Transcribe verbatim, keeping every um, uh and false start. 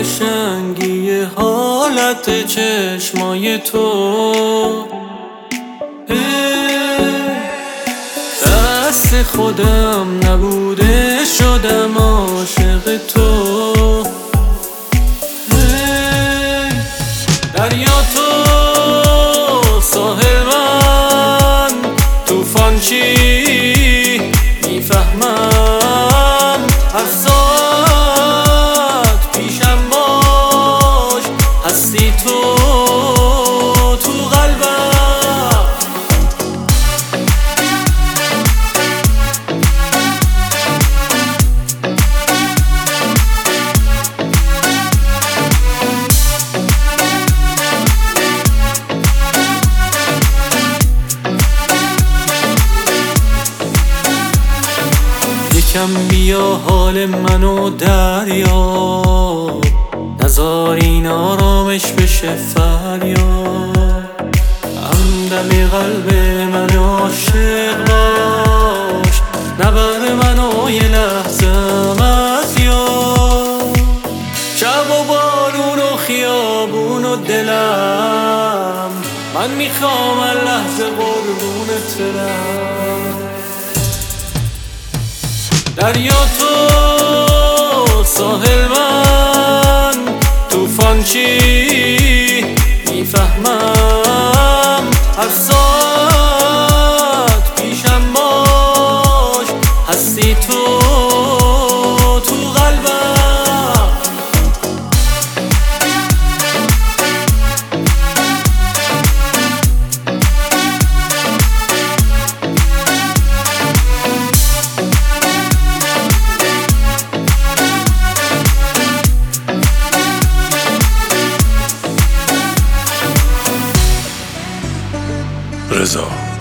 قشنگی حالت چشمای تو. دست خودم نبوده شدم عاشق تو. دریا تو، ساحل من، توفان چی میفهمم. هر ساعت پیشم باش، هستی تو تو قلبم. یکم بیا حال منو دریاب، نذار این آرامش بشه فریاد. همدم قلب من عاشق باش، نبر منو یه لحظه از یاد. شب و بارون و خیابون و دلم، من میخوام هر لحظه قربونت برم. دریا تو، ساحل من، توفان چی میفهمم. هر ساعت پیشم باش، هستی تو تو قلبم. رضا